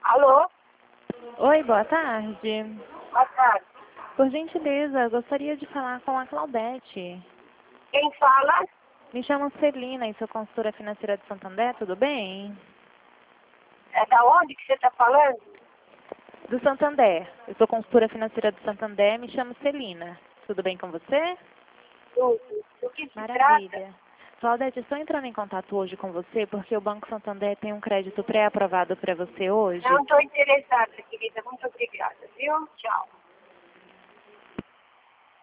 Alô? Oi, boa tarde. Boa tarde. Por gentileza, eu gostaria de falar com a Claudete. Quem fala? Me chamo Celina e sou consultora financeira de Santander, tudo bem? É da onde que você está falando? Do Santander. Eu sou consultora financeira do Santander, me chamo Celina. Tudo bem com você? Do que se trata? Maravilha. Claudete, estou entrando em contato hoje com você porque o Banco Santander tem um crédito pré-aprovado para você hoje. Não estou interessada, querida. Muito obrigada, viu? Tchau.